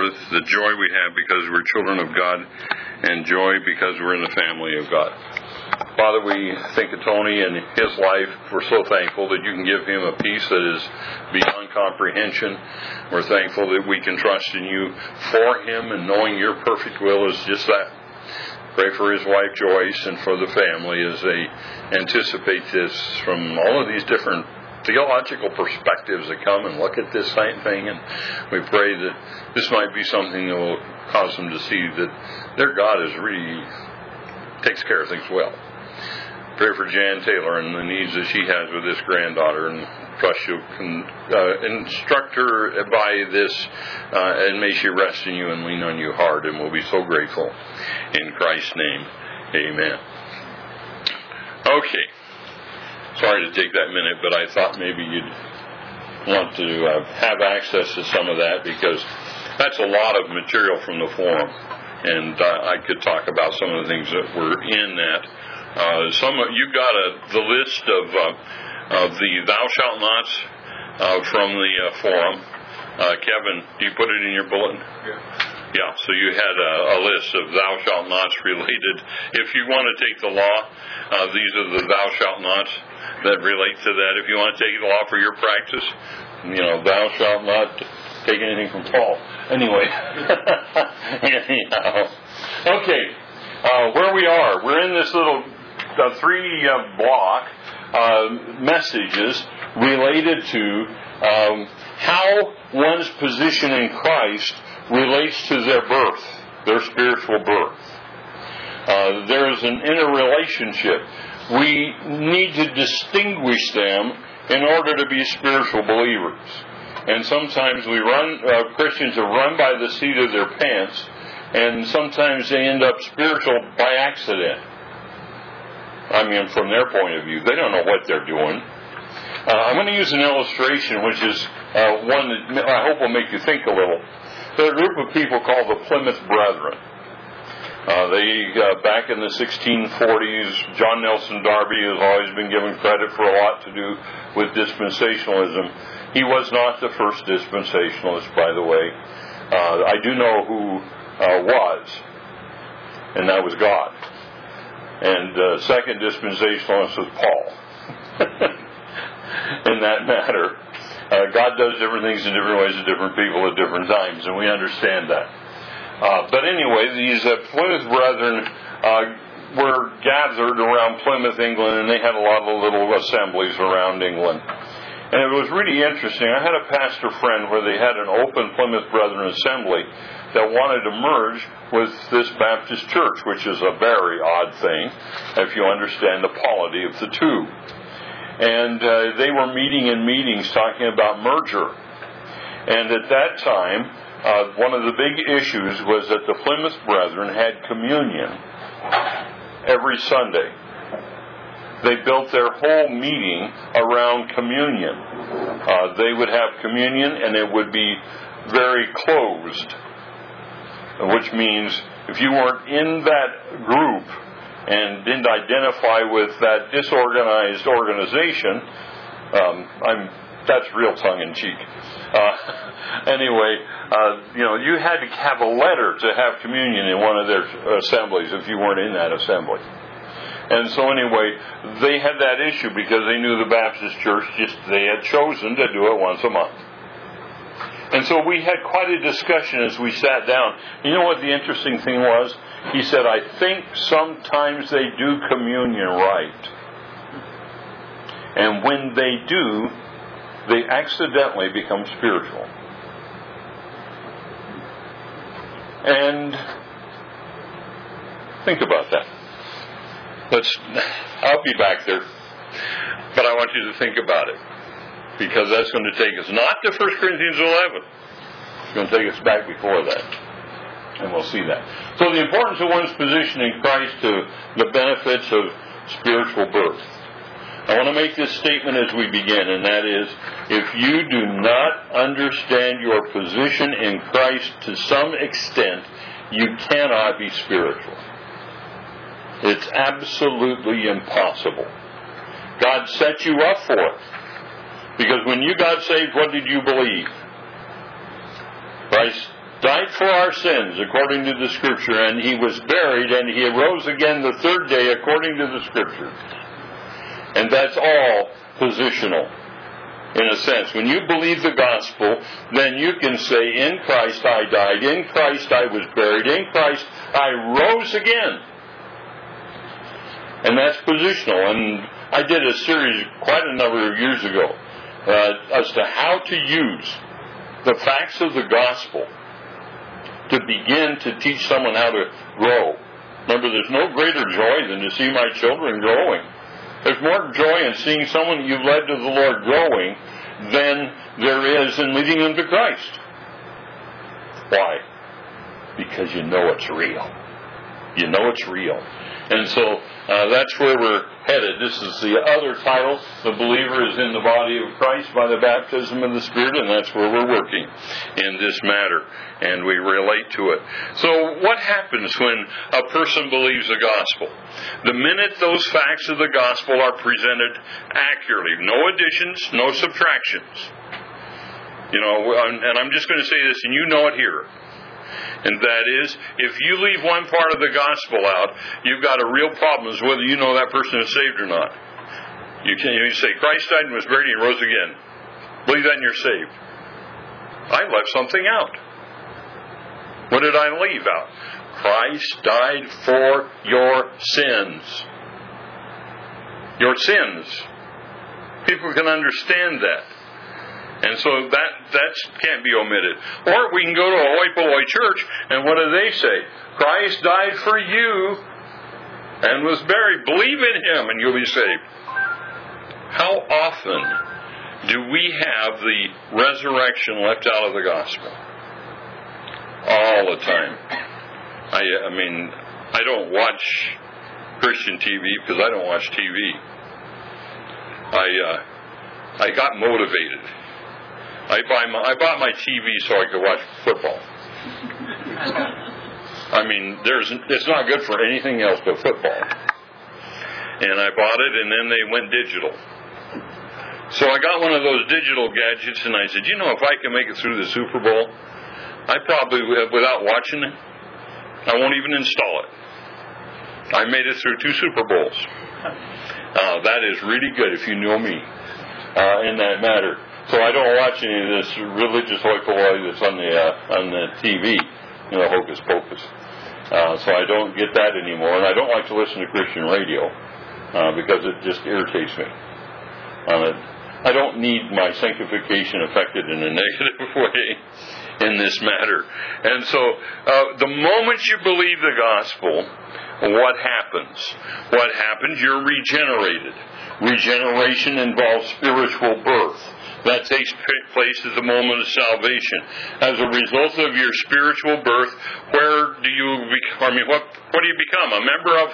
forth, the joy we have because we're children of God, and joy because we're in the family of God. Father, we think of Tony and his life. We're so thankful that you can give him a peace that is beyond comprehension. We're thankful that we can trust in you for him, and knowing your perfect will is just that. Pray for his wife Joyce and for the family as they anticipate this from all of these different theological perspectives that come and look at this same thing. And we pray that this might be something that will cause them to see that their God is really takes care of things well. Pray for Jan Taylor and the needs that she has with this granddaughter, and trust you can instruct her by this, and may she rest in you and lean on you hard, and we'll be so grateful. In Christ's name, amen. Okay. Sorry to take that minute, but I thought maybe you'd want to have access to some of that, because that's a lot of material from the forum. And I could talk about some of the things that were in that. You got the list of the thou shalt nots from the forum. Kevin, do you put it in your bulletin? Yeah. So you had a list of thou shalt nots related. If you want to take the law, these are the thou shalt nots that relate to that. If you want to take the law for your practice, thou shalt not take anything from Paul. Anyway. Anyhow. Okay. Where we are, we're in this little 3 block messages related to how one's position in Christ relates to their birth, their spiritual birth. There is an interrelationship. We need to distinguish them in order to be spiritual believers. And sometimes Christians have run by the seat of their pants, and sometimes they end up spiritual by accident. I mean, from their point of view, they don't know what they're doing. I'm going to use an illustration, which is one that I hope will make you think a little. There's a group of people called the Plymouth Brethren. Back in the 1640s, John Nelson Darby has always been given credit for a lot to do with dispensationalism. He was not the first dispensationalist, by the way. I do know who was, and that was God. And second dispensationalist was Paul. In that matter, God does different things in different ways to different people at different times, and we understand that. But anyway, these Plymouth Brethren were gathered around Plymouth, England, and they had a lot of little assemblies around England. And it was really interesting. I had a pastor friend where they had an open Plymouth Brethren assembly that wanted to merge with this Baptist church, which is a very odd thing if you understand the polity of the two. And they were meeting in meetings talking about merger. And at that time, one of the big issues was that the Plymouth Brethren had communion every Sunday. They built their whole meeting around communion. They would have communion, and it would be very closed, which means if you weren't in that group and didn't identify with that disorganized organization, that's real tongue-in-cheek. Anyway, you had to have a letter to have communion in one of their assemblies if you weren't in that assembly. And so anyway, they had that issue because they knew the Baptist church they had chosen to do it once a month. And so we had quite a discussion as we sat down. You know what the interesting thing was? He said, I think sometimes they do communion right. And when they do, they accidentally become spiritual. And think about that. I'll be back there, but I want you to think about it, because that's going to take us not to 1 Corinthians 11. It's going to take us back before that, and we'll see that. So the importance of one's position in Christ to the benefits of spiritual birth. I want to make this statement as we begin, and that is, if you do not understand your position in Christ to some extent, you cannot be spiritual. It's absolutely impossible. God set you up for it. Because when you got saved, what did you believe? Christ died for our sins according to the Scripture, and He was buried, and He arose again the third day according to the Scripture. And that's all positional, in a sense. When you believe the gospel, then you can say, in Christ I died, in Christ I was buried, in Christ I rose again. And that's positional. And I did a series quite a number of years ago as to how to use the facts of the gospel to begin to teach someone how to grow. Remember, there's no greater joy than to see my children growing. There's more joy in seeing someone you've led to the Lord growing than there is in leading them to Christ. Why? Because you know it's real. You know it's real. And so that's where we're headed. This is the other title. The believer is in the body of Christ by the baptism of the Spirit, and that's where we're working in this matter. And we relate to it. So what happens when a person believes the gospel? The minute those facts of the gospel are presented accurately, no additions, no subtractions. You know, and I'm just going to say this, and you know it here. And that is, if you leave one part of the gospel out, you've got a real problem as whether you know that person is saved or not. You say, Christ died and was buried and rose again. Believe that and you're saved. I left something out. What did I leave out? Christ died for your sins. Your sins. People can understand that. And so that can't be omitted. Or we can go to a hoi polloi church, and what do they say? Christ died for you and was buried. Believe in Him and you'll be saved. How often do we have the resurrection left out of the gospel? All the time. I mean, I don't watch Christian TV because I don't watch TV. I got motivated. I bought my TV so I could watch football. I mean, it's not good for anything else but football. And I bought it, and then they went digital. So I got one of those digital gadgets, and I said, you know, if I can make it through the Super Bowl, I probably, without watching it, I won't even install it. I made it through 2 Super Bowls. That is really good if you know me in that matter. So I don't watch any of this religious hoi polloi that's on the TV, you know, hocus pocus. So I don't get that anymore, and I don't like to listen to Christian radio because it just irritates me. I don't need my sanctification affected in a negative way in this matter. And so the moment you believe the gospel, what happens? What happens? You're regenerated. Regeneration involves spiritual birth. That takes place at the moment of salvation. As a result of your spiritual birth, where do you become? I mean, what do you become? A member of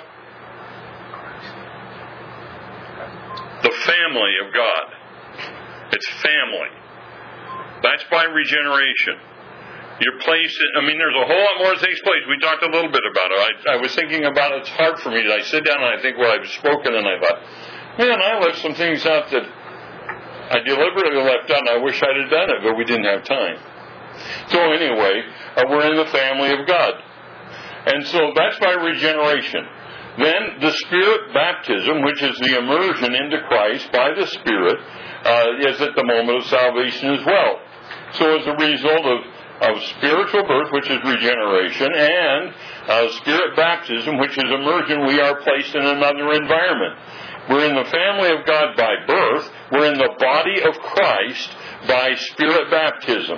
the family of God. It's family. That's by regeneration. You're placed in, I mean, there's a whole lot more that takes place. We talked a little bit about it. I was thinking about it. It's hard for me. I sit down and I think what I've spoken, and I thought, man, I left some things out that I deliberately left out, and I wish I'd have done it, but we didn't have time. So anyway, we're in the family of God. And so that's by regeneration. Then the Spirit baptism, which is the immersion into Christ by the Spirit, is at the moment of salvation as well. So as a result of spiritual birth, which is regeneration, and Spirit baptism, which is immersion, we are placed in another environment. We're in the family of God by birth. We're in the body of Christ by Spirit baptism.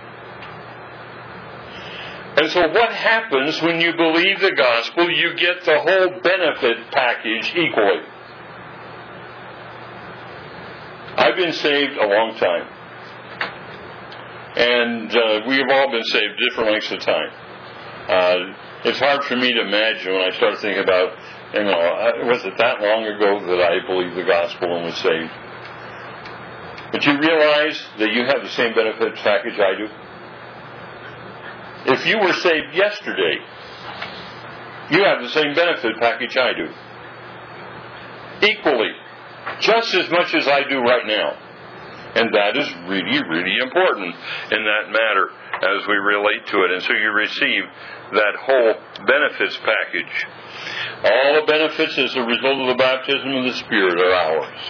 And so what happens when you believe the gospel? You get the whole benefit package equally. I've been saved a long time. And we have all been saved different lengths of time. It's hard for me to imagine when I start thinking about, you know, was it that long ago that I believed the gospel and was saved? But you realize that you have the same benefits package I do? If you were saved yesterday, you have the same benefit package I do. Equally. Just as much as I do right now. And that is really, really important in that matter. as we relate to it. And so you receive that whole benefits package. All the benefits as a result of the baptism of the Spirit are ours.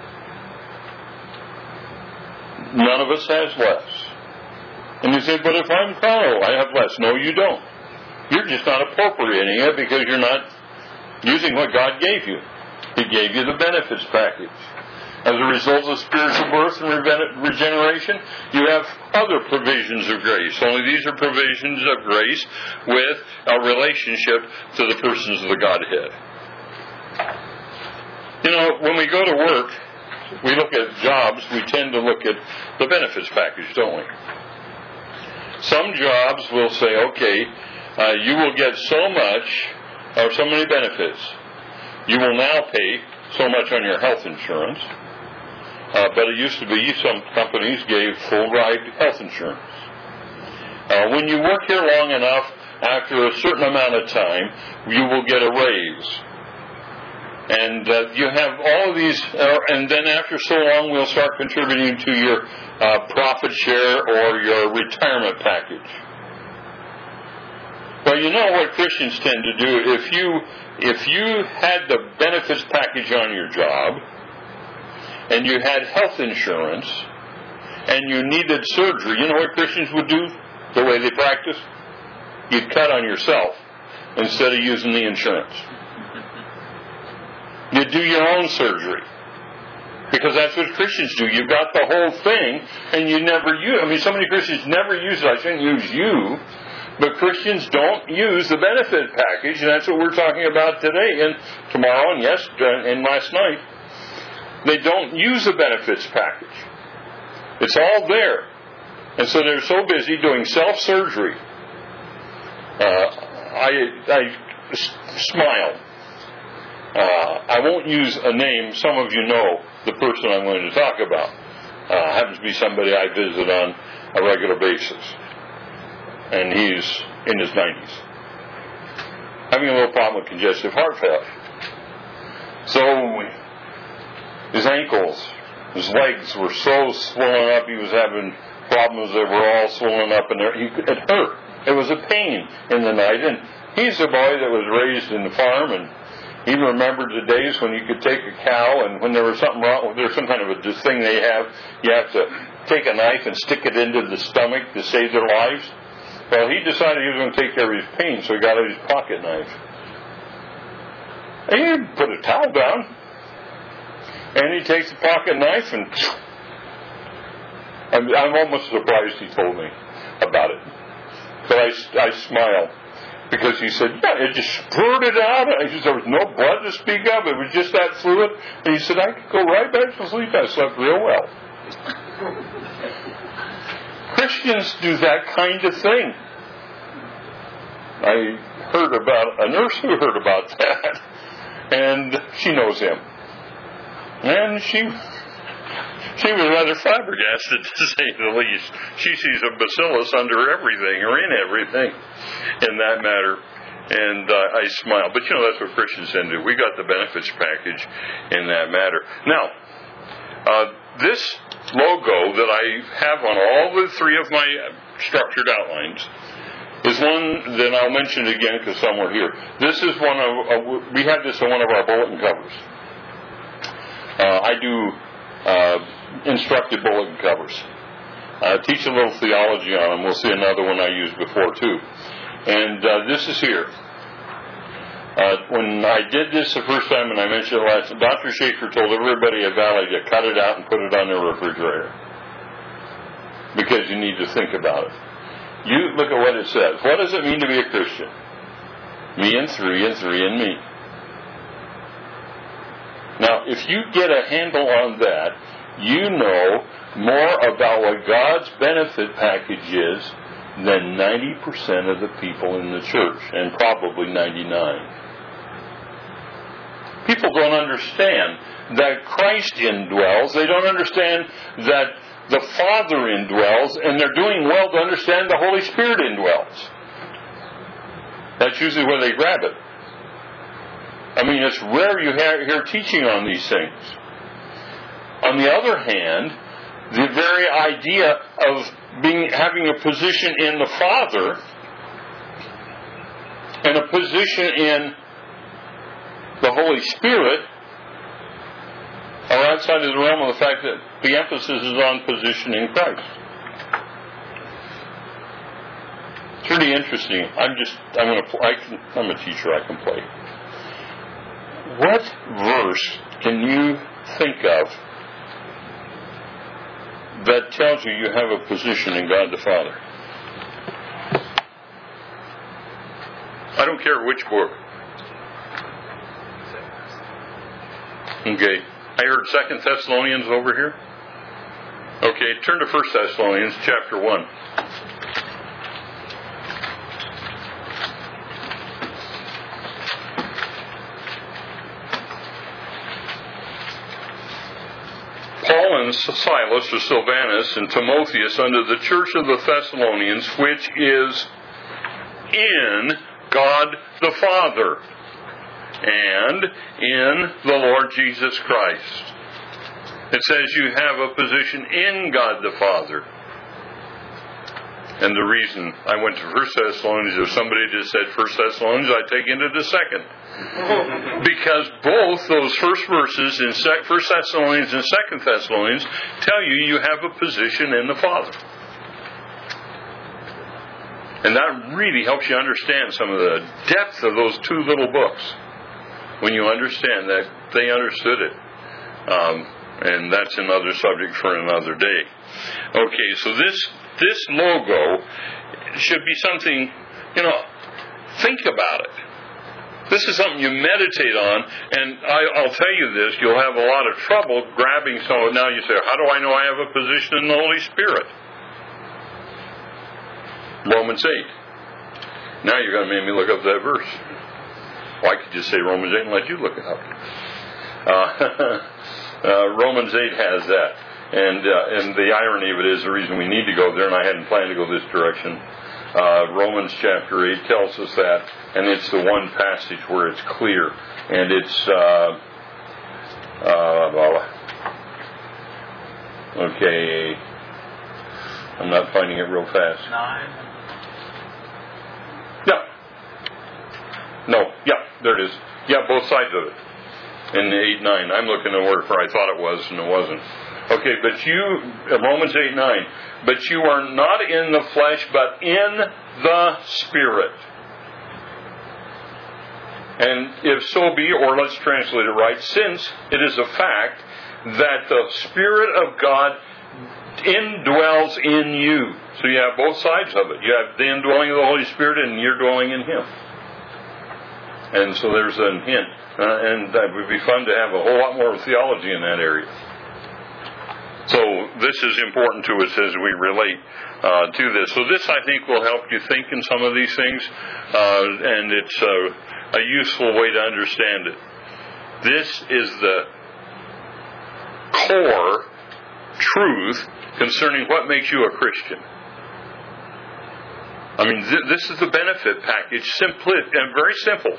None of us has less. And you say, but if I'm carnal, I have less. No, you don't. You're just not appropriating it because you're not using what God gave you. He gave you the benefits package. As a result of spiritual birth and regeneration, you have other provisions of grace. Only these are provisions of grace with a relationship to the persons of the Godhead. You know, when we go to work, we look at jobs, we tend to look at the benefits package, don't we? Some jobs will say, okay, you will get so much or so many benefits. You will now pay so much on your health insurance. But it used to be some companies gave full ride health insurance. When you work here long enough, after a certain amount of time, you will get a raise. And you have all of these, and then after so long, we'll start contributing to your profit share or your retirement package. Well, you know what Christians tend to do. If you had the benefits package on your job, and you had health insurance, and you needed surgery, you know what Christians would do the way they practice? You'd cut on yourself instead of using the insurance. You'd do your own surgery. Because that's what Christians do. You've got the whole thing, and you never use it. I mean, so many Christians never use it. I shouldn't use you. But Christians don't use the benefit package, and that's what we're talking about today and tomorrow and and last night. They don't use the benefits package. It's all there. And so they're so busy doing self-surgery. I smile. I won't use a name. Some of you know the person I'm going to talk about. Happens to be somebody I visit on a regular basis. And he's in his 90s. Having a little problem with congestive heart failure. So his ankles, his legs were so swollen up, he was having problems that were all swollen up, and it hurt. It was a pain in the night. And he's a boy that was raised in the farm, and he remembered the days when you could take a cow, and when there was something wrong, there's some kind of a thing they have, you have to take a knife and stick it into the stomach to save their lives. Well, he decided he was going to take care of his pain, so he got out his pocket knife. And he put a towel down, and he takes the pocket knife, and I'm almost surprised he told me about it. But I smiled. Because he said, yeah, it just spurted out. There was no blood to speak of. It was just that fluid. And he said, I could go right back to sleep. I slept real well. Christians do that kind of thing. I heard about a nurse who heard about that. And she knows him. And she was rather flabbergasted, to say the least. She sees a bacillus under everything, or in everything, in that matter. And I smile. But you know, that's what Christians tend to do. We got the benefits package in that matter. Now, this logo that I have on all the three of my structured outlines is one that I'll mention again because somewhere here. This is one of, we have this on one of our bulletin covers. I do instructed bulletin covers. Teach a little theology on them. We'll see another one I used before too. And this is here. When I did this the first time, and I mentioned it last, Dr. Schaefer told everybody at Valley to cut it out and put it on their refrigerator. Because you need to think about it. You look at what it says. What does it mean to be a Christian? Me and three and me. Now, if you get a handle on that, you know more about what God's benefit package is than 90% of the people in the church, and probably 99%. People don't understand that Christ indwells. They don't understand that the Father indwells, and they're doing well to understand the Holy Spirit indwells. That's usually where they grab it. I mean, it's rare you hear teaching on these things. On the other hand, the very idea of having a position in the Father and a position in the Holy Spirit are outside of the realm of the fact that the emphasis is on position in Christ. It's really interesting. I'm a teacher. I can play. What verse can you think of that tells you have a position in God the Father? I don't care which book. Okay. I heard 2 Thessalonians over here. Okay, turn to 1 Thessalonians chapter 1. Paul and Silas, or Silvanus, and Timotheus unto the church of the Thessalonians, which is in God the Father and in the Lord Jesus Christ. It says you have a position in God the Father. And the reason I went to 1 Thessalonians, if somebody just said 1 Thessalonians, I'd take into the second. Because both those first verses in 1 Thessalonians and 2 Thessalonians tell you have a position in the Father. And that really helps you understand some of the depth of those two little books. When you understand that they understood it. And that's another subject for another day. Okay, so this logo should be something, think about it. This is something you meditate on, and I'll tell you this, you'll have a lot of trouble grabbing some. Now you say, how do I know I have a position in the Holy Spirit? Romans 8. Now you're going to make me look up that verse. Well, I could just say Romans 8 and let you look it up. Romans 8 has that. And the irony of it is the reason we need to go there, and I hadn't planned to go this direction. Romans chapter 8 tells us that, and it's the one passage where it's clear. And it's, okay, I'm not finding it real fast. 9. Yeah. No, yeah, there it is. Yeah, both sides of it. In 8:9. I'm looking at where I thought it was, and it wasn't. Okay, but Romans 8:9. But you are not in the flesh, but in the Spirit. And if so be, or let's translate it right, since it is a fact that the Spirit of God indwells in you. So you have both sides of it. You have the indwelling of the Holy Spirit, and you're dwelling in Him. And so there's a hint. And that would be fun to have a whole lot more theology in that area. So this is important to us as we relate to this. So this, I think, will help you think in some of these things. And it's a useful way to understand it. This is the core truth concerning what makes you a Christian. I mean, this is the benefit package, simply and very simple.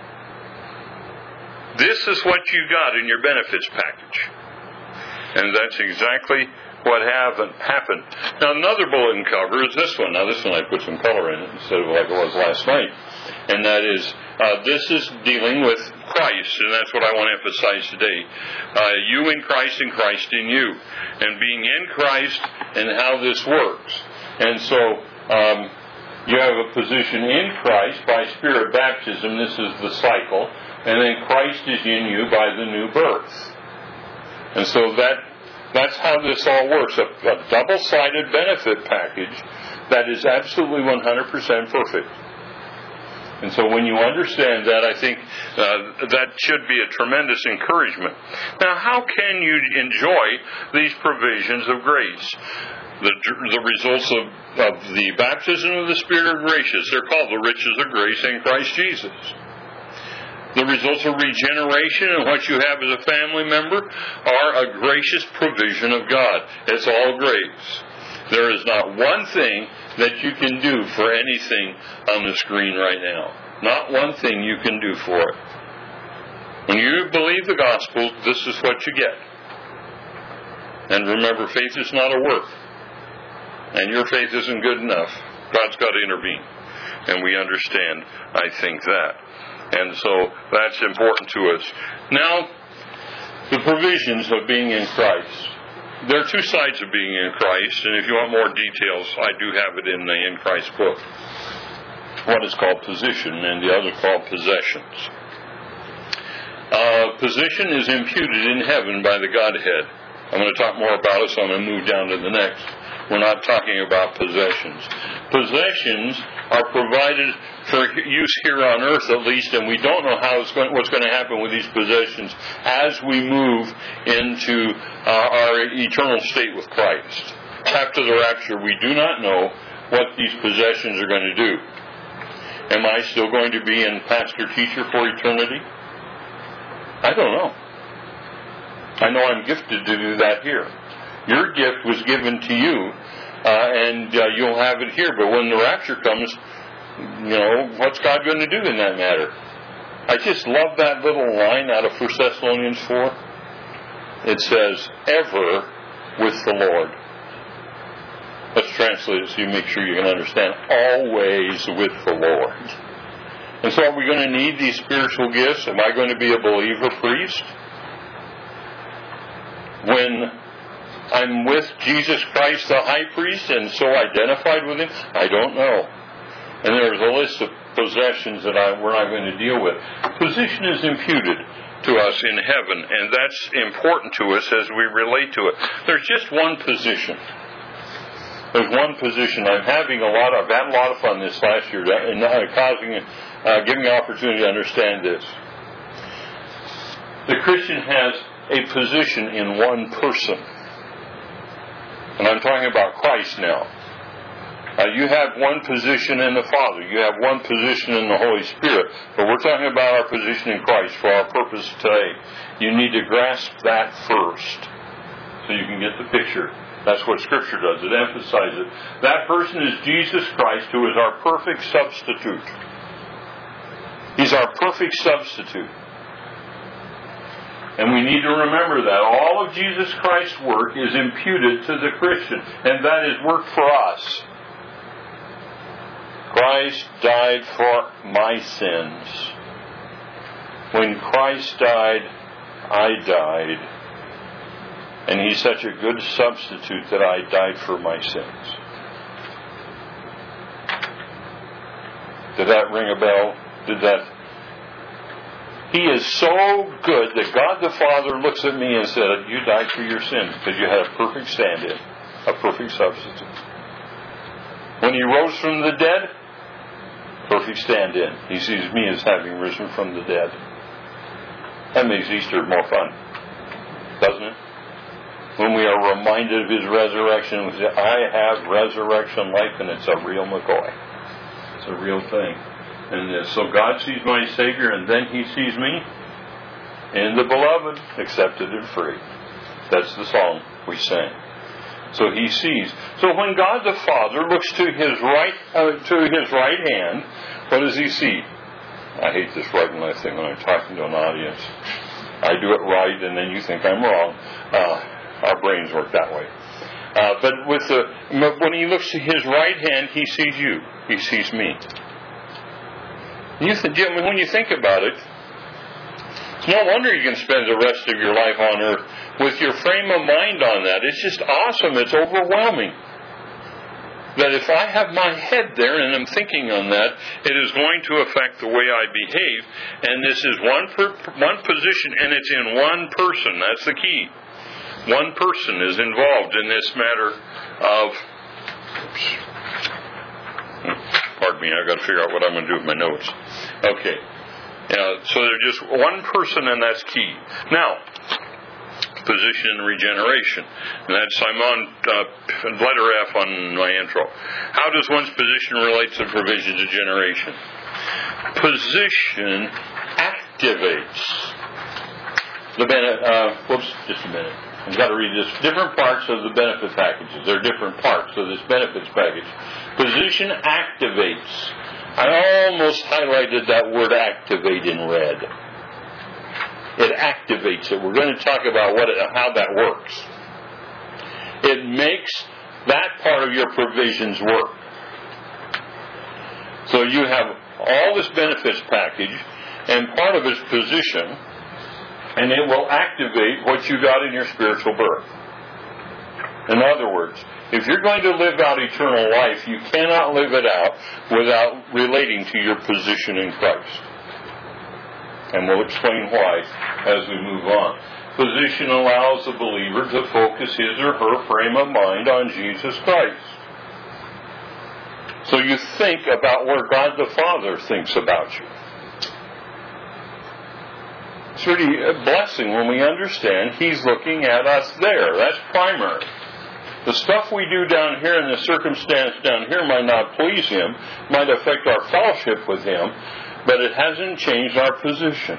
This is what you got in your benefits package. And that's exactly what happened. Now, another bulletin cover is this one. Now, this one I put some color in it instead of like it was last night. And that is, this is dealing with Christ, and that's what I want to emphasize today. You in Christ and Christ in you. And being in Christ and how this works. And so, you have a position in Christ by Spirit baptism. This is the cycle. And then Christ is in you by the new birth. And so that's how this all works. A double-sided benefit package that is absolutely 100% perfect. And so when you understand that, I think that should be a tremendous encouragement. Now, how can you enjoy these provisions of grace? The results of the baptism of the Spirit are gracious. They're called the riches of grace in Christ Jesus. The results of regeneration and what you have as a family member are a gracious provision of God. It's all grace. There is not one thing that you can do for anything on the screen right now. Not one thing you can do for it. When you believe the gospel, this is what you get. And remember, faith is not a work. and your faith isn't good enough. God's got to intervene. And we understand, I think, that. And so that's important to us. Now, the provisions of being in Christ. There are two sides of being in Christ, and if you want more details, I do have it in the In Christ book. One is called position, and the other called possessions. Position is imputed in heaven by the Godhead. I'm going to talk more about it, so I'm going to move down to the next. We're not talking about possessions. Possessions are provided for use here on earth at least, and we don't know what's going to happen with these possessions as we move into our eternal state with Christ. After the rapture, we do not know what these possessions are going to do. Am I still going to be in pastor-teacher for eternity? I don't know. I know I'm gifted to do that here. Your gift was given to you, and you'll have it here. But when the rapture comes, what's God going to do in that matter? I just love that little line out of 1 Thessalonians 4. It says, ever with the Lord. Let's translate it so you make sure you can understand. Always with the Lord. And so are we going to need these spiritual gifts? Am I going to be a believer priest? When I'm with Jesus Christ, the high priest, and so identified with Him? I don't know. And there's a list of possessions that we're not going to deal with. Position is imputed to us in heaven, and that's important to us as we relate to it. There's just one position. There's one position. I've had a lot of fun this last year, and giving me an opportunity to understand this. The Christian has a position in one person. And I'm talking about Christ now. You have one position in the Father. You have one position in the Holy Spirit. But we're talking about our position in Christ for our purpose today. You need to grasp that first so you can get the picture. That's what Scripture does. It emphasizes it. That person is Jesus Christ, who is our perfect substitute. He's our perfect substitute. And we need to remember that all of Jesus Christ's work is imputed to the Christian, and that is work for us. Christ died for my sins. When Christ died, I died. And He's such a good substitute that I died for my sins. Did that ring a bell? He is so good that God the Father looks at me and said, you died for your sins because you had a perfect stand-in, a perfect substitute. When He rose from the dead, perfect stand-in. He sees me as having risen from the dead. That makes Easter more fun, doesn't it? When we are reminded of His resurrection, we say, I have resurrection life, and it's a real McCoy. It's a real thing. And so God sees my Savior, and then He sees me in the Beloved, accepted and free. That's the song we sang. So He sees. So when God the Father looks to His right hand, what does He see? I hate this writing my thing when I'm talking to an audience. I do it right, and then you think I'm wrong. Our brains work that way. But when He looks to His right hand, He sees you. He sees me. When you think about it, it's no wonder you can spend the rest of your life on earth with your frame of mind on that. It's just awesome. It's overwhelming. That if I have my head there and I'm thinking on that, it is going to affect the way I behave. And this is one position, and it's in one person. That's the key. One person is involved in this matter of... Pardon me, I've got to figure out what I'm going to do with my notes. Okay. So there's just one person, and that's key. Now, position and regeneration. And I'm on letter F on my intro. How does one's position relate to provisions of generation? Position activates the just a minute. I've got to read this. Different parts of the benefit packages. There are different parts of this benefits package. Position activates. I almost highlighted that word activate in red. It activates it. We're going to talk about how that works. It makes that part of your provisions work. So you have all this benefits package, and part of it's position, and it will activate what you got in your spiritual birth. In other words, if you're going to live out eternal life, you cannot live it out without relating to your position in Christ. And we'll explain why as we move on. Position allows the believer to focus his or her frame of mind on Jesus Christ. So you think about where God the Father thinks about you. It's really a blessing when we understand He's looking at us there. That's primary. The stuff we do down here and the circumstance down here might not please Him, might affect our fellowship with Him, but it hasn't changed our position.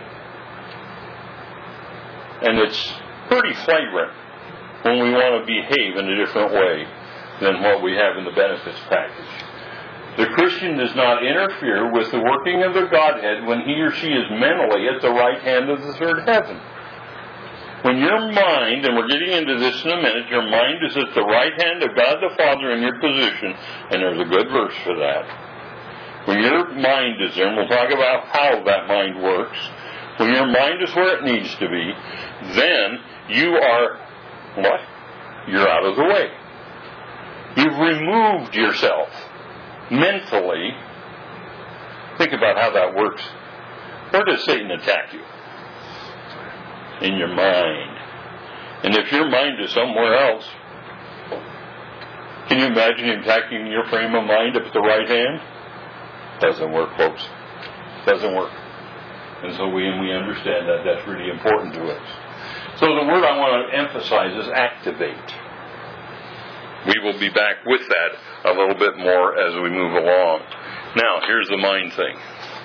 And it's pretty flagrant when we want to behave in a different way than what we have in the benefits package. The Christian does not interfere with the working of the Godhead when he or she is mentally at the right hand of the third heaven. When your mind, and we're getting into this in a minute, your mind is at the right hand of God the Father in your position, and there's a good verse for that. When your mind is there, and we'll talk about how that mind works, when your mind is where it needs to be, then you are, what? You're out of the way. You've removed yourself mentally. Think about how that works. Where does Satan attack you? In your mind. And if your mind is somewhere else, can you imagine him attacking your frame of mind up at the right hand? Doesn't work, folks. Doesn't work. And so we understand that that's really important to us. So the word I want to emphasize is activate. We will be back with that a little bit more as we move along. Now, here's the mind thing.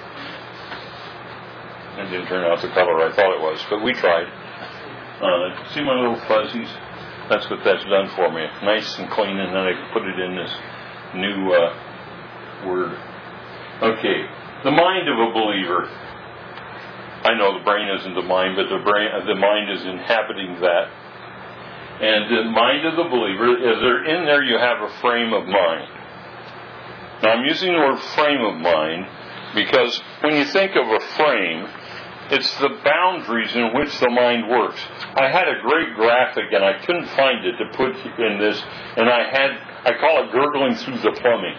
It didn't turn out the color I thought it was, but we tried. See my little fuzzies? That's what that's done for me. Nice and clean, and then I can put it in this new word. Okay, the mind of a believer. I know the brain isn't the mind, but the mind is inhabiting that. And the mind of the believer, in there you have a frame of mind. Now I'm using the word frame of mind because when you think of a frame, it's the boundaries in which the mind works. I had a great graphic and I couldn't find it to put in this, and I call it gurgling through the plumbing.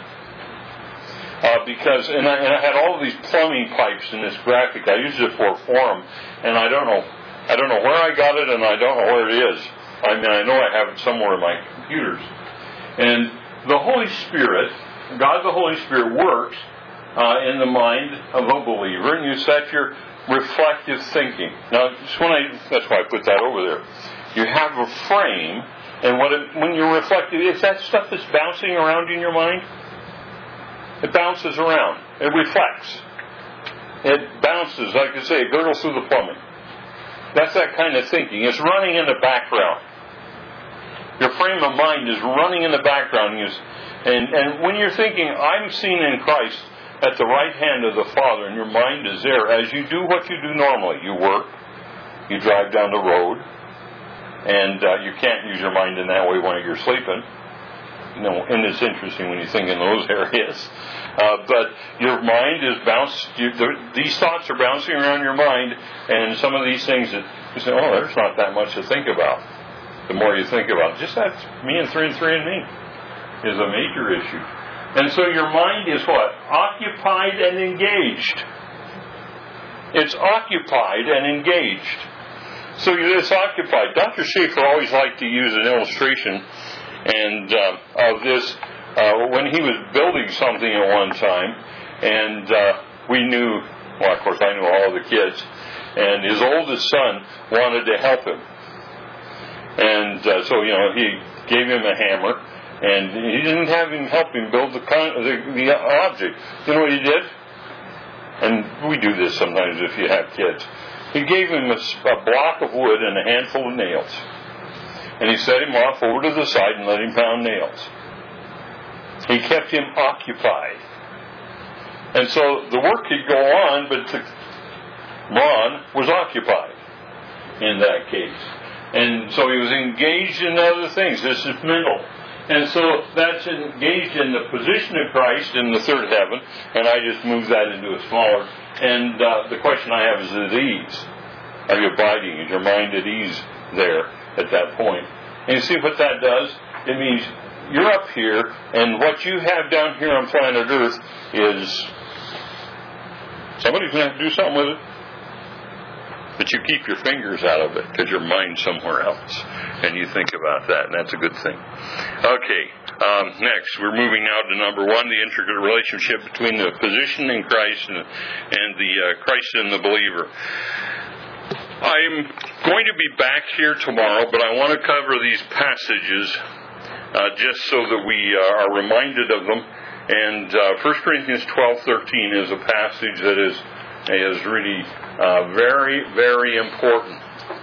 Because I had all these plumbing pipes in this graphic. I used it for a forum, and I don't know where I got it, and I don't know where it is. I mean, I know I have it somewhere in my computers. And the Holy Spirit, God the Holy Spirit works in the mind of a believer, and you set your reflective thinking. Now, that's why I put that over there. You have a frame, and when you're reflective, is that stuff that's bouncing around in your mind? It bounces around. It reflects. It bounces, like I say, it gurgles through the plumbing. That's that kind of thinking. It's running in the background. Your frame of mind is running in the background. And when you're thinking, I'm seen in Christ at the right hand of the Father, and your mind is there, as you do what you do normally. You work, you drive down the road, and you can't use your mind in that way when you're sleeping. And it's interesting when you think in those areas. But your mind is these thoughts are bouncing around your mind, and some of these things that you say, oh, there's not that much to think about. The more you think about it, just that's me and 3 and me is a major issue. And so your mind is what? Occupied and engaged. It's occupied and engaged. So it's occupied. Dr. Schaefer always liked to use an illustration of this when he was building something at one time, and we knew, well, of course I knew all the kids, and his oldest son wanted to help him. And so, he gave him a hammer, and he didn't have him help him build the object. You know what he did? And we do this sometimes if you have kids. He gave him a block of wood and a handful of nails. And he set him off over to the side and let him pound nails. He kept him occupied. And so the work could go on, but Ron was occupied in that case. And so he was engaged in other things. This is mental. And so that's engaged in the position of Christ in the third heaven, and I just move that into a smaller. And the question I have is at ease. Are you abiding? Is your mind at ease there at that point? And you see what that does? It means you're up here, and what you have down here on planet Earth is somebody's going to have to do something with it. But you keep your fingers out of it because your mind's somewhere else. And you think about that, and that's a good thing. Okay, next, we're moving now to number 1, the intricate relationship between the position in Christ and the Christ in the believer. I'm going to be back here tomorrow, but I want to cover these passages just so that we are reminded of them. And 1 Corinthians 12:13 is a passage that is really very, very important.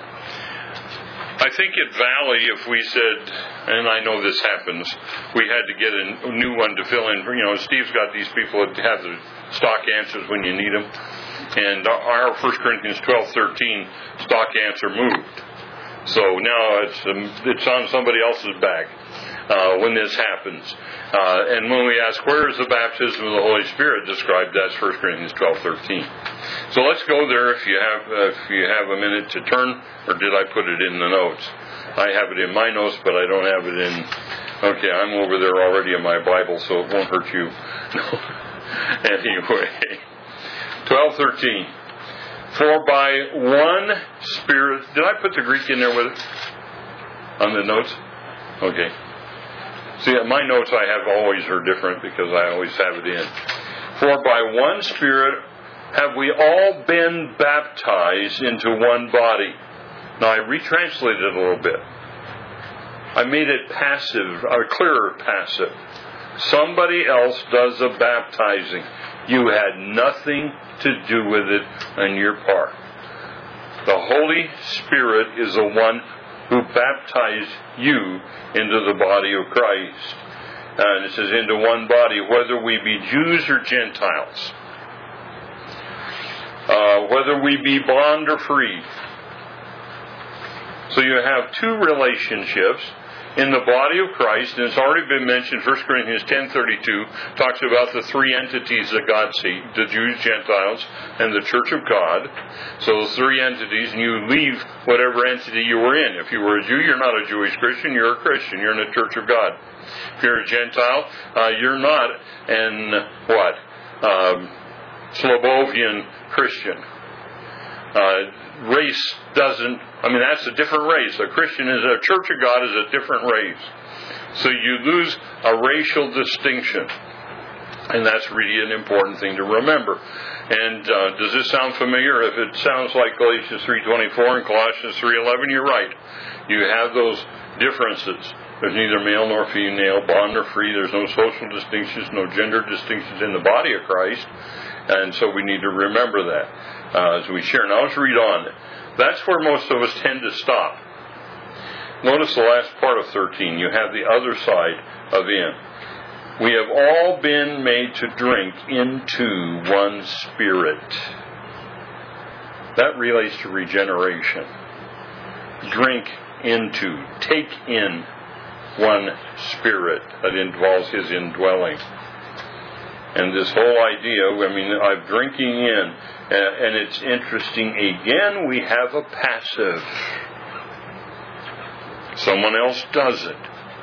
I think at Valley, if we said, and I know this happens, we had to get a new one to fill in. Steve's got these people that have the stock answers when you need them. And our 1 Corinthians 12:13 stock answer moved. So now it's on somebody else's back when this happens. And when we ask, where is the baptism of the Holy Spirit described? That's 1 Corinthians 12:13. So let's go there if you have a minute to turn, or did I put it in the notes? I have it in my notes, but I don't have it in. Okay, I'm over there already in my Bible, so it won't hurt you. Anyway, 12:13. For by one Spirit. Did I put the Greek in there with it? On the notes? Okay. See, my notes I have always are different because I always have it in. For by one Spirit have we all been baptized into one body. Now I retranslated it a little bit. I made it passive, or clearer passive. Somebody else does the baptizing. You had nothing to do with it on your part. The Holy Spirit is the one who baptized you into the body of Christ. And it says, into one body, whether we be Jews or Gentiles, whether we be bond or free. So you have two relationships in the body of Christ, and it's already been mentioned. 1 Corinthians 10:32 talks about the three entities that God sees: the Jews, Gentiles, and the Church of God. So those three entities, and you leave whatever entity you were in. If you were a Jew, you're not a Jewish Christian, you're a Christian. You're in the Church of God. If you're a Gentile, you're not an Slobovian Christian. Race doesn't, that's a different race. A Christian is a Church of God is a different race. So you lose a racial distinction. And that's really an important thing to remember. And does this sound familiar? If it sounds like Galatians 3:24 and Colossians 3:11, you're right. You have those differences. There's neither male nor female, bond nor free. There's no social distinctions, no gender distinctions in the body of Christ. And so we need to remember that as we share. Now let's read on. That's where most of us tend to stop. Notice the last part of 13. You have the other side of in. We have all been made to drink into one Spirit. That relates to regeneration. Drink into, take in one Spirit. That involves His indwelling. And this whole idea, of drinking in, and it's interesting, again, we have a passive. Someone else does it.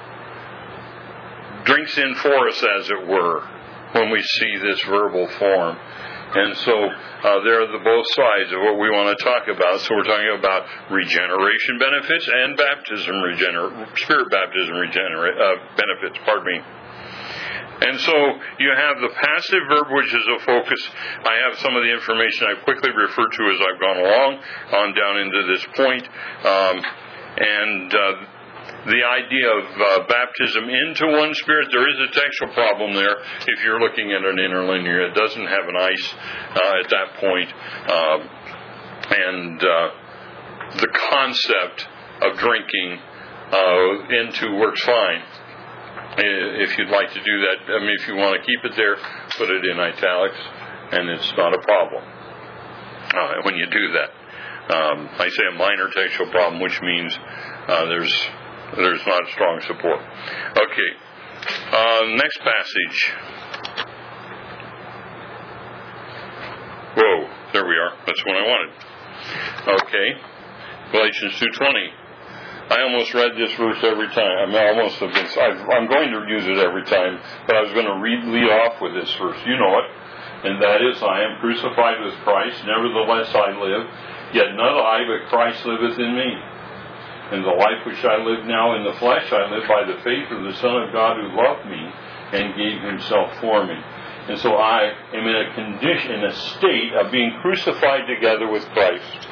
Drinks in for us, as it were, when we see this verbal form. And so there are the both sides of what we want to talk about. So we're talking about regeneration benefits and baptism, spirit baptism benefits, And so you have the passive verb, which is a focus. I have some of the information I've quickly referred to as I've gone along on down into this point. The idea of baptism into one Spirit, there is a textual problem there if you're looking at an interlinear. It doesn't have an ice at that point. The concept of drinking into works fine. If you'd like to do that, if you want to keep it there, put it in italics, and it's not a problem when you do that. I say a minor textual problem, which means there's there's not strong support. Okay. Next passage. Whoa, there we are. That's what I wanted. Okay. Galatians 2:20. I almost read this verse every time. I'm going to use it every time, but I was going to lead off with this verse. You know it. And that is, I am crucified with Christ, nevertheless I live, yet not I, but Christ liveth in me. And the life which I live now in the flesh, I live by the faith of the Son of God who loved me and gave himself for me. And so I am in a state of being crucified together with Christ.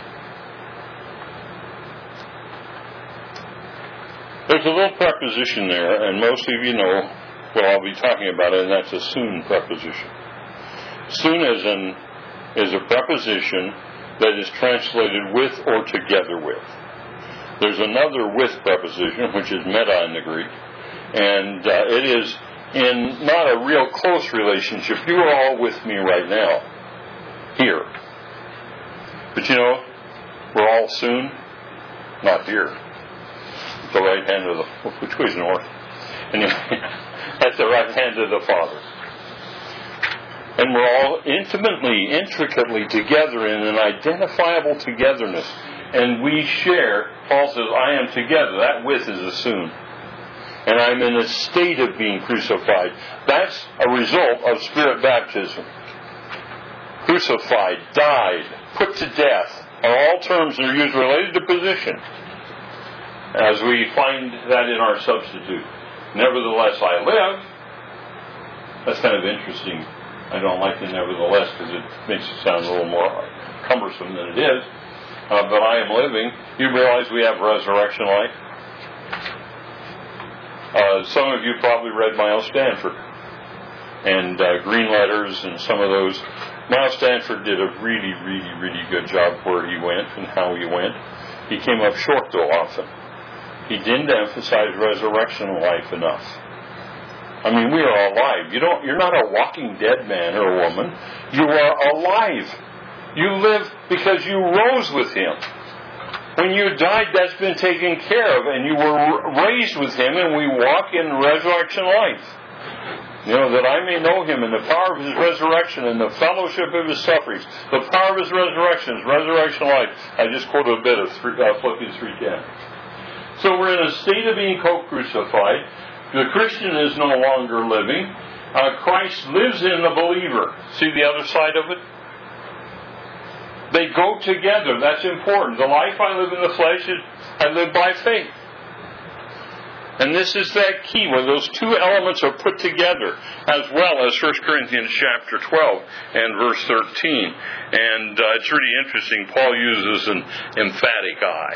There's a little preposition there, and most of you know what I'll be talking about, and that's a soon preposition. Soon is a preposition that is translated with or together with. There's another with preposition, which is meta in the Greek, and it is in not a real close relationship. You are all with me right now, here. But you know, we're all soon not here. The right hand of which way is north? Anyway, at the right hand of the Father. And we're all intricately together in an identifiable togetherness. And we share, Paul says, I am together. That with is a soon. And I'm in a state of being crucified. That's a result of Spirit baptism. Crucified, died, put to death are all terms that are used related to position. As we find that in our substitute. Nevertheless I live. That's kind of interesting. I don't like the nevertheless because it makes it sound a little more cumbersome than it is. But I am living. You realize we have resurrection life? Some of you probably read Miles Stanford and Green Letters and some of those. Miles Stanford did a really, really, really good job where he went and how he went. He came up short, though, often. He didn't emphasize resurrection life enough. I mean, we are alive. You're not a walking dead man or woman. You are alive. You live because you rose with Him. When you died, that's been taken care of, and you were raised with Him, and we walk in resurrection life. You know, that I may know Him and the power of His resurrection and the fellowship of His sufferings. The power of His resurrection is resurrection life. I just quoted a bit of Philippians 3:10. So we're in a state of being co-crucified. The Christian is no longer living. Christ lives in the believer. See the other side of it? They go together. That's important. The life I live in the flesh is I live by faith. And this is that key, where those two elements are put together, as well as 1 Corinthians chapter 12 and verse 13. And it's really interesting. Paul uses an emphatic I.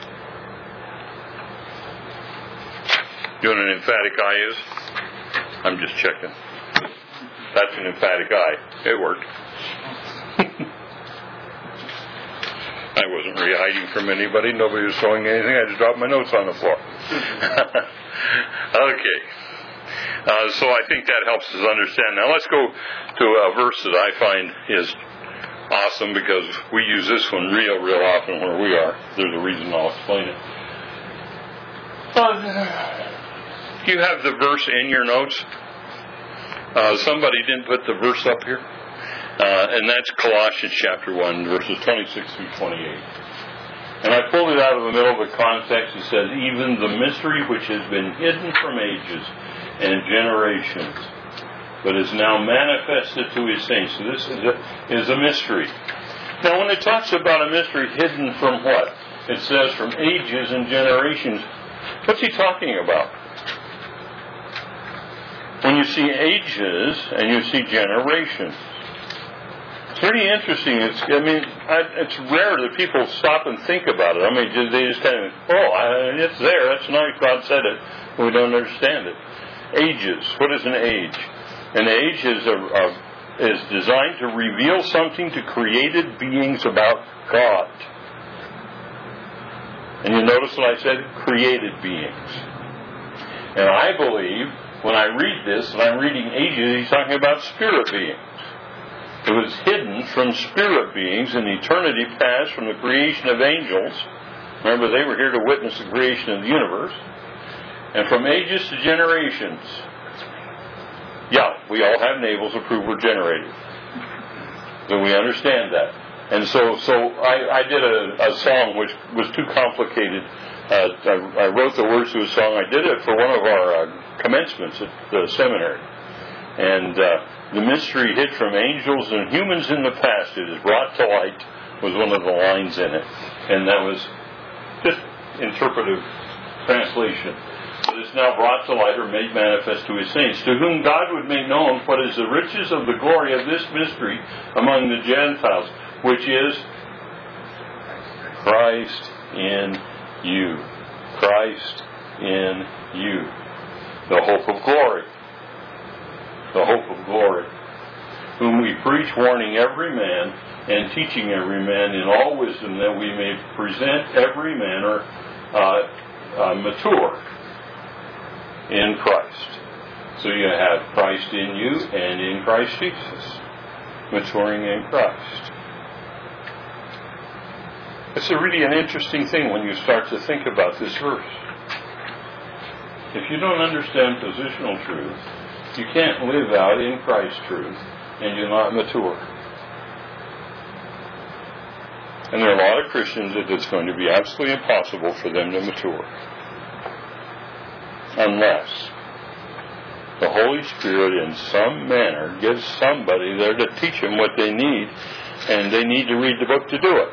You know what an emphatic I is? I'm just checking. That's an emphatic I. It worked. I wasn't really hiding from anybody. Nobody was throwing anything. I just dropped my notes on the floor. Okay. So I think that helps us understand. Now let's go to a verse that I find is awesome, because we use this one real often where we are. There's a reason I'll explain it. You have the verse in your notes. Somebody didn't put the verse up here. And that's Colossians chapter 1, verses 26 through 28. And I pulled it out of the middle of the context. It says, even the mystery which has been hidden from ages and generations, but is now manifested to His saints. So this is a mystery. Now when it talks about a mystery hidden from what? It says from ages and generations. What's he talking about? When you see ages and you see generations, it's pretty interesting. It's rare that people stop and think about it. I mean, they just kind of, it's there. That's nice. God said it. We don't understand it. Ages. What is an age? An age is designed to reveal something to created beings about God. And you notice what I said? Created beings. And I believe when I read this, and I'm reading ages, he's talking about spirit beings. It was hidden from spirit beings in eternity past from the creation of angels. Remember, they were here to witness the creation of the universe. and from ages to generations. Yeah, we all have navels to prove we're generated. So we understand that. And so I did a song which was too complicated. I wrote the words to a song. I did it for one of our commencements at the seminary. And the mystery hid from angels and humans in the past. It is brought to light was one of the lines in it. And that was just interpretive translation. But it's now brought to light or made manifest to his saints, to whom God would make known what is the riches of the glory of this mystery among the Gentiles, which is Christ in you. Christ in you. The hope of glory. The hope of glory. Whom we preach, warning every man and teaching every man in all wisdom, that we may present every man mature in Christ. So you have Christ in you and in Christ Jesus. Maturing in Christ. It's really an interesting thing when you start to think about this verse. If you don't understand positional truth, you can't live out in Christ's truth and you're not mature. And there are a lot of Christians that it's going to be absolutely impossible for them to mature. Unless the Holy Spirit in some manner gives somebody there to teach them what they need, and they need to read the book to do it.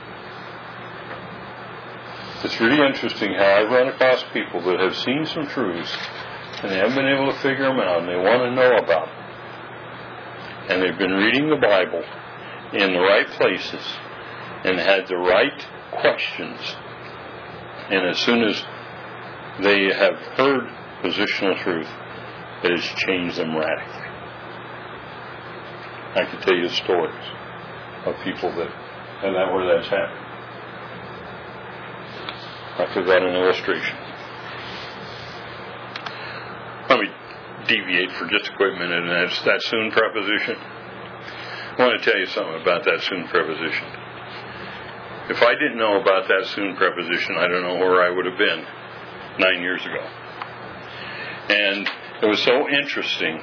It's really interesting how I run across people that have seen some truths and they haven't been able to figure them out and they want to know about them. And they've been reading the Bible in the right places and had the right questions. And as soon as they have heard positional truth, it has changed them radically. I can tell you stories of people where that's happened. I forgot an illustration. Let me deviate for just a quick minute, and that's that soon preposition. I want to tell you something about that soon preposition. If I didn't know about that soon preposition, I don't know where I would have been 9 years ago. And it was so interesting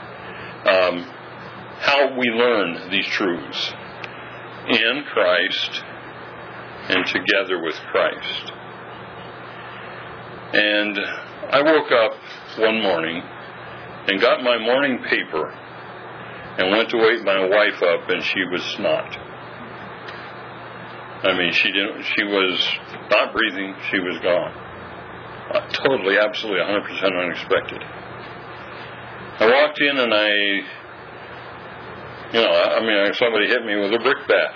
how we learn these truths in Christ and together with Christ. And I woke up one morning and got my morning paper and went to wake my wife up, and she was snot. I mean, she was not breathing, she was gone. Totally, absolutely, 100% unexpected. I walked in and somebody hit me with a brick bat.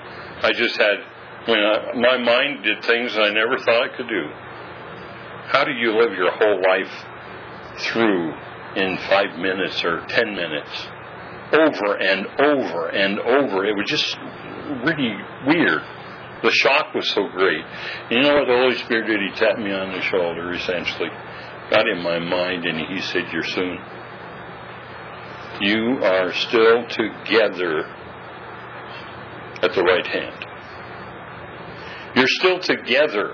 My mind did things that I never thought it could do. How do you live your whole life through in 5 minutes or 10 minutes? Over and over and over. It was just really weird. The shock was so great. You know what the Holy Spirit did? He tapped me on the shoulder, essentially. Got in my mind, and he said, "You're soon. You are still together at the right hand. You're still together."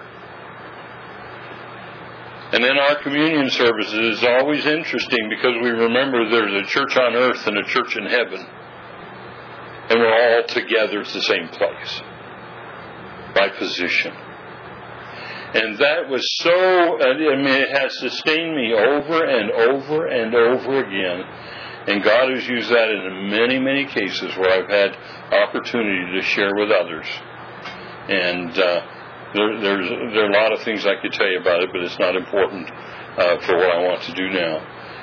And then our communion services is always interesting because we remember there's a church on earth and a church in heaven. And we're all together at the same place by position. And that was it has sustained me over and over and over again. And God has used that in many, many cases where I've had opportunity to share with others. And there are a lot of things I could tell you about it, but it's not important for what I want to do now.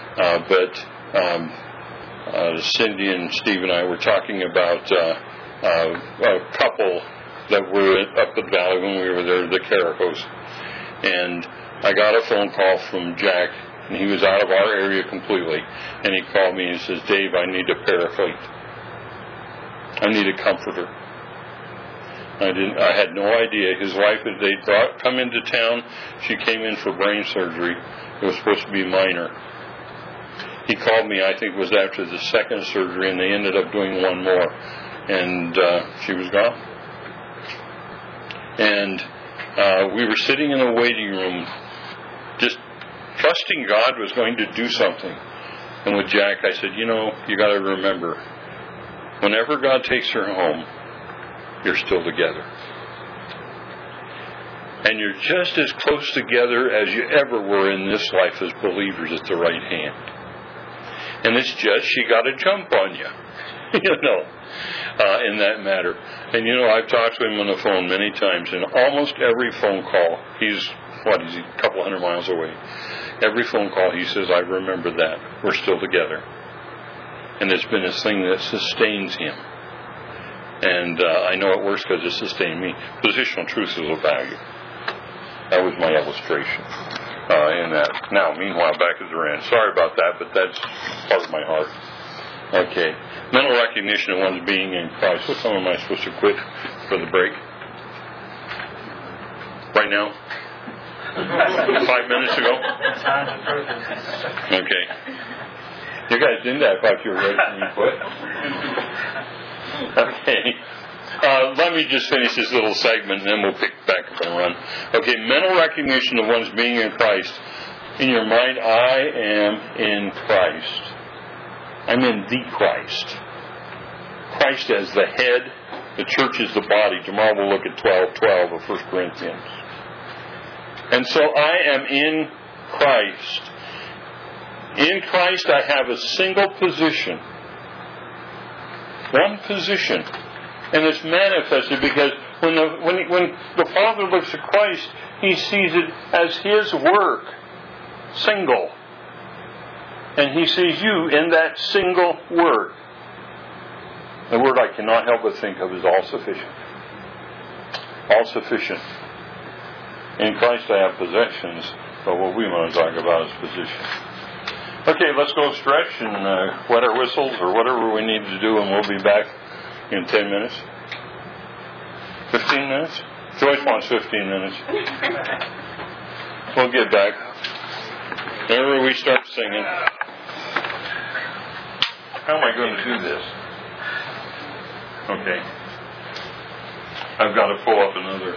Cindy and Steve and I were talking about a couple that were up the valley when we were there, the Caricos. And I got a phone call from Jack, and he was out of our area completely. And he called me and he says, "Dave, I need a paraclete. I need a comforter." I had no idea. His wife, they'd come into town. She came in for brain surgery. It was supposed to be minor. He called me, I think it was after the second surgery, and they ended up doing one more. And she was gone. And we were sitting in a waiting room, just trusting God was going to do something. And with Jack, I said, you got to remember, whenever God takes her home, you're still together. And you're just as close together as you ever were in this life as believers at the right hand. And it's just, she got a jump on you, in that matter. And I've talked to him on the phone many times, and almost every phone call, he's a couple hundred miles away. Every phone call he says, I remember that. We're still together. And it's been this thing that sustains him. And I know it works because it sustained me. Positional truth is of value. That was my illustration in that. Now, meanwhile, back at the ranch. Sorry about that, but that's part of my heart. Okay. Mental recognition of one's being in Christ. What time am I supposed to quit for the break? Right now? 5 minutes ago? Okay. You guys didn't act like you were ready for me to quit. Okay. Let me just finish this little segment and then we'll pick back up and run. Okay, mental recognition of one's being in Christ. In your mind, I am in Christ. I'm in the Christ. Christ as the head, the church is the body. Tomorrow we'll look at 12:12 of 1 Corinthians. And so I am in Christ. In Christ I have a single position. One position. And it's manifested because when the Father looks at Christ, He sees it as His work. Single. And He sees you in that single word. The word I cannot help but think of is all sufficient. All sufficient. In Christ I have possessions, but what we want to talk about is position. Okay, let's go stretch and wet our whistles or whatever we need to do, and we'll be back in 10 minutes. 15 minutes? Joyce wants 15 minutes. We'll get back. Whenever we start singing. How am I going to do this? Okay. I've got to pull up another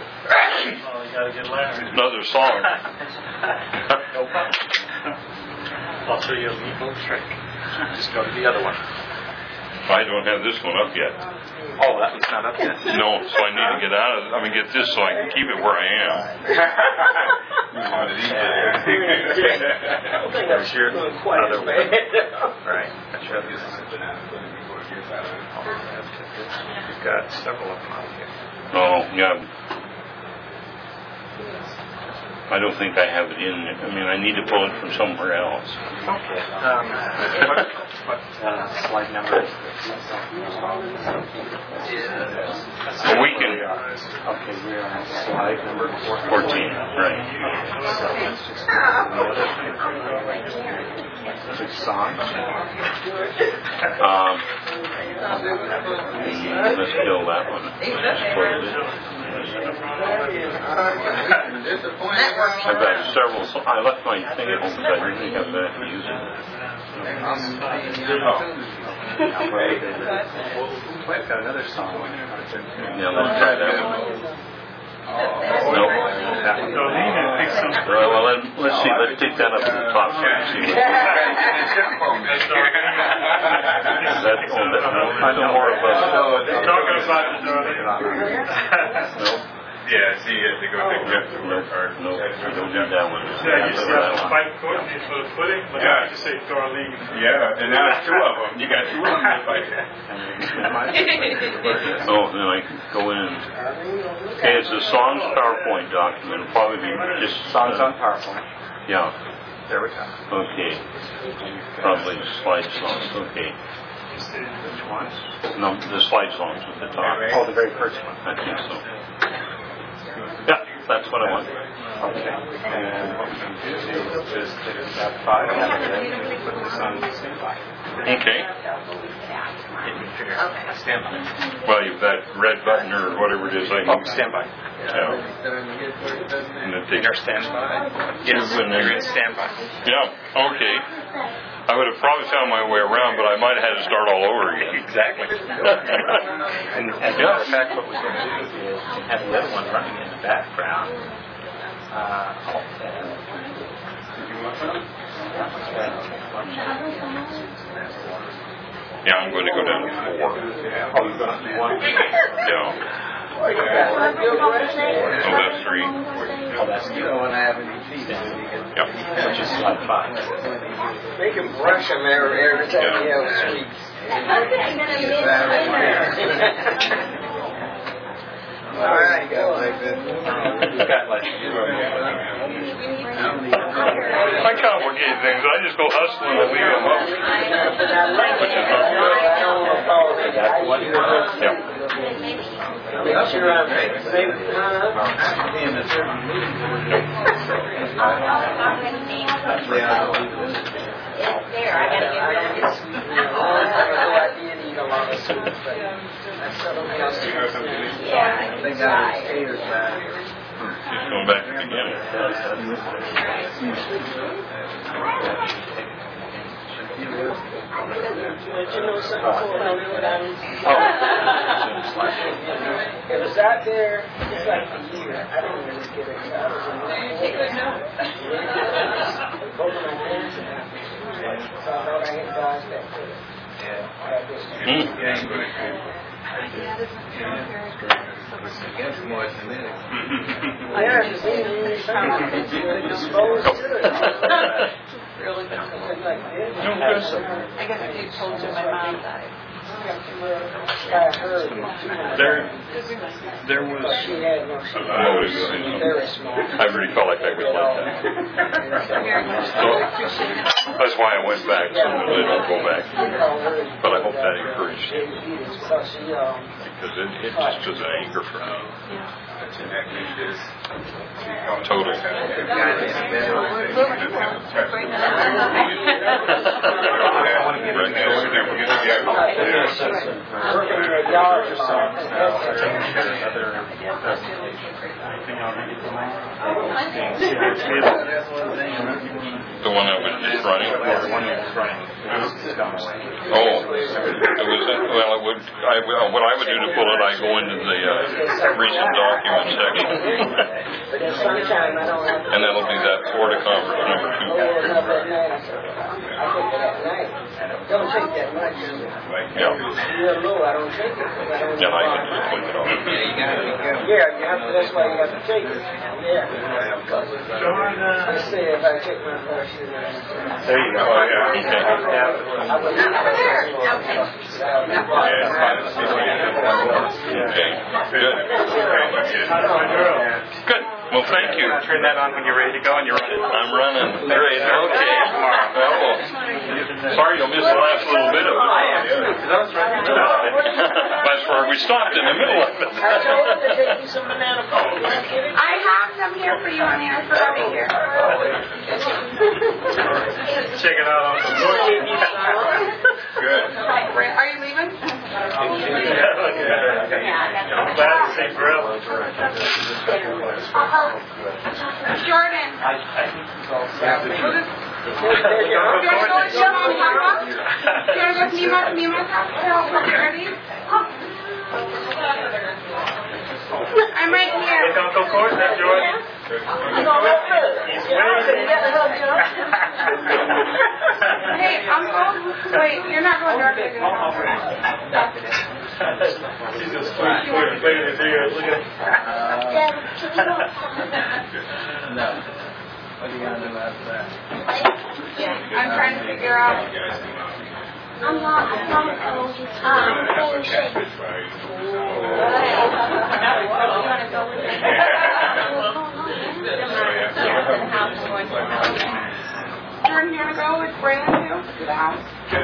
song. No problem. I'll show you a meatloaf trick. Just go to the other one. I don't have this one up yet. Oh, that one's not up yet. No, so I need to get out of it. Get this so I can keep it where I am. There's your other one. Right. That's your other one. You've got several of them out here. Oh, yeah. I don't think I have it in there. I need to pull it from somewhere else. Okay. What slide number is this? We can. Okay, we're on slide number 14. Right. So let's just which song? Let's kill that one. I've got several. I left my thing at home because I didn't have that to use it. I've got another song. Yeah, let's try that one. Nope. Well, let's see. Let's take that up to the top so we can see what that's on that. No more of us. Talking about Nope. Yeah, see, they go to the card. No, we don't need that one. Yeah, you see how the fight coordinates for the footing? But yeah. I just say Darlene. Yeah, and now it's two of them. You got two of them to fight. Oh, then I can go in. Okay, it's a Songs PowerPoint document. It'll probably be just Songs on PowerPoint. Yeah. There we go. Okay. Probably slide songs. Okay. Which ones? No, the slide songs at the top. Oh, the very first one. I think so. Yeah, that's what I want. Okay. And what we can do is take that file and then put this on standby. Okay. Standby. Well, you've that red button or whatever it is. Oh, standby. Yeah. And then take You're standby? Yes, and then, you're in standby. Yeah, okay. I would have probably found my way around, but I might have had to start all over again. Exactly. And as a matter of fact, what we're going to do is have the other one running in the background. Yeah, I'm going to go down to 4. Yeah. Oh, that's 3. You don't want to have any feet. Yep. Which is like 5. Make him brush them every time you have sweets. All right, you got like this. I complicate things. I just go hustling and leave them up. Which is not good. Yep. Make sure I'm It's there. I gotta get rid of it. Yeah, they got his haters back. He's going back to the beginning. But you know something cool? It was out there just like a year. I didn't really get it. I was in both of my hands. So I thought I had dodged that too. I haven't seen him disposed to it. really been Like this. I got a few told you my mom died. There was She had no very small. I really felt like I was like that. So that's why I went back, so that they don't go back. But I hope that encouraged you. Because it just is an anchor for me. Totally. The one that was just running? Oh, it was, well, it would, what I would do to pull it, I go into the recent document section. And that'll be that Florida conference number 2. Don't take that much. Yeah. You're low, I don't take it. And I can just click it off. Yeah, you have to, that's why you have to take it. Yeah. Let's see if I take my brush. There you go. Okay. Okay. Good. Good. Well, thank you. Turn that on when you're ready to go and you're running. I'm running. Great. Okay. Well, sorry you'll miss the last little bit of it. I am too, because I was running. That's where we stopped in the middle of it. I told her to take you some banana pudding. I have some here for you on there for over here. Check it out on the Good. Are you leaving? I'm glad to see forever. Jordan. Do you want to go with your mom, Papa? Do you want to go with me, Mama's house? Ready? I'm right here. It's Uncle Court, that's Jordan. He's waiting. Hey, Uncle. Wait, you're not going directly to the house. He's just playing his ears. Look at No. What are you going to do after that? I'm trying to figure out. I'm not playing shake. You want to go with me? Jordan, you want to go with Braylon too? To the house?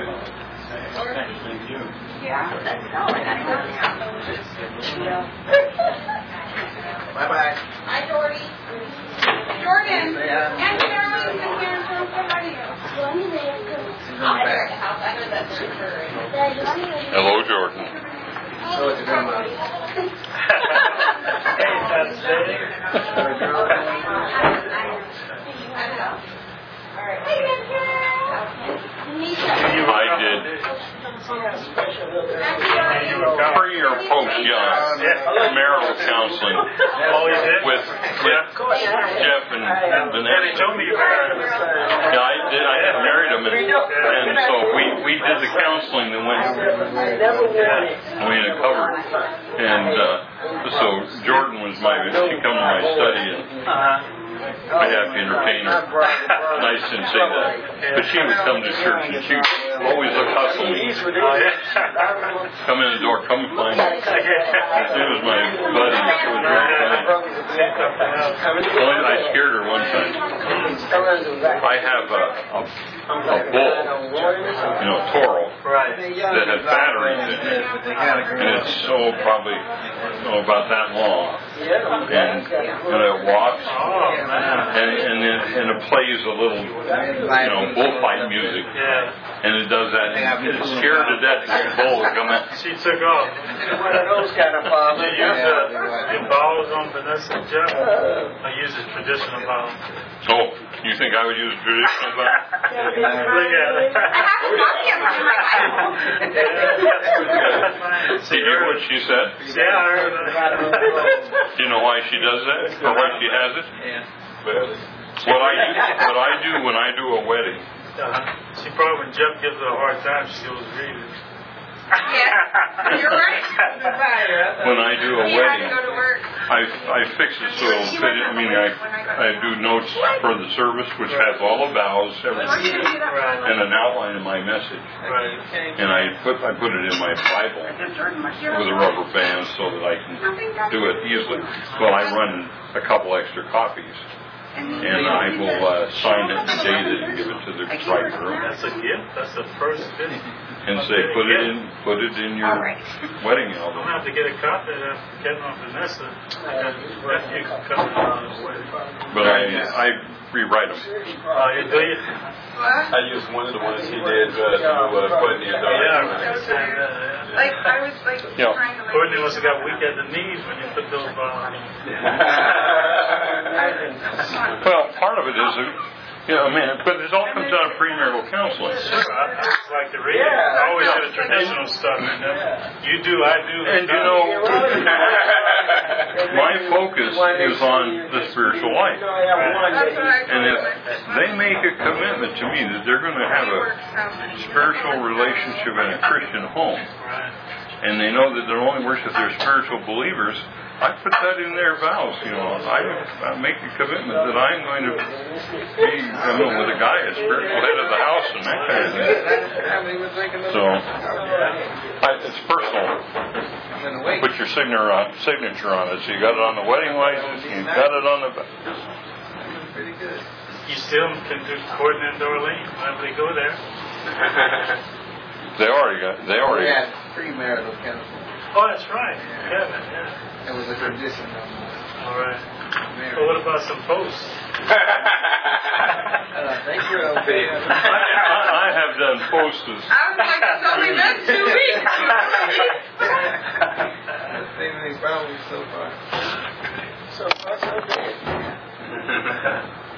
Yeah, let's go. I gotta go now. Bye-bye. Hi, Jordy. Jordan, and Carolyn's in here and she'll say hi to you. I'll be at the house. I know that's for sure. Hello, Jordan. So what's it going on? Hey, that's Dave. I did. See how special it is. Pre or post young marital counseling Oh, you did? with Jeff and Yeah, they Vanessa. told me you married him. Yeah, I did. I had married him, and so we did the counseling that went. Never won it. We had it covered, and so Jordan was she come to my study, and I have to entertain her. Nice didn't say that, but she would come to church, and she always look hustling. Come in the door, come find me. She was my buddy. She was really funny. I scared her one time. I have a bull, Toro, that had batteries in it, and it's so about that long, and it walks, and it plays a little, bullfight music, and it does that, and it's scared to death that the bull will come out. She took off. One of those kind of fathers. You use the vowels on Vanessa and Jeff? I use the traditional vowels. So, you think I would use traditional vowels? Look at it. Did you hear what she said? Yeah, I heard that. Do you know why she does that? Or why she has it? What I do when I do a wedding. She probably, when Jeff gives her a hard time, she goes read it. Yeah, you're right. When I do a You have wedding, to go to work. I fix it so it'll fit it. I mean, I do notes for the service, which has all the vows, everything, and an outline of my message. Right. And I put it in my Bible with a rubber band so that I can do it easily. Well, I run a couple extra copies, and I will sign it and date it and give it to the bride groom. That's a gift. That's the first gift. And say, put it in your wedding I'm album. gonna have to get a copy of that from Kevin and Vanessa. I got nephew coming on his way. But I rewrite them. You do you? I used one of the ones he did to put in the Like, I was like Yeah. trying to Courtney must have got weak at the knees when you put those on. Well, part of it is, but it all comes out of premarital counseling. I just like to read it. I always get the traditional stuff. You do, I do. And my focus is on the spiritual life. That's what I And if they make a commitment to me that they're going to have a spiritual relationship in a Christian home, and they know that they're only worship their spiritual believers, I put that in their vows. I make a commitment that I'm going to be, with a guy, a spiritual head of the house, and that kind of thing. So, it's personal. Put your signature on it. So you got it on the wedding license, you got it on the. You still can do Courtney and Dorleen whenever they go there. They already. Yeah, premarital counseling. Oh, that's right. Kevin, yeah. It was a tradition. All right. Well, what about some posts? Thank you, LP. I have done posts. I was like, it's only been 2 weeks. That's been many problems so far. So far, so good.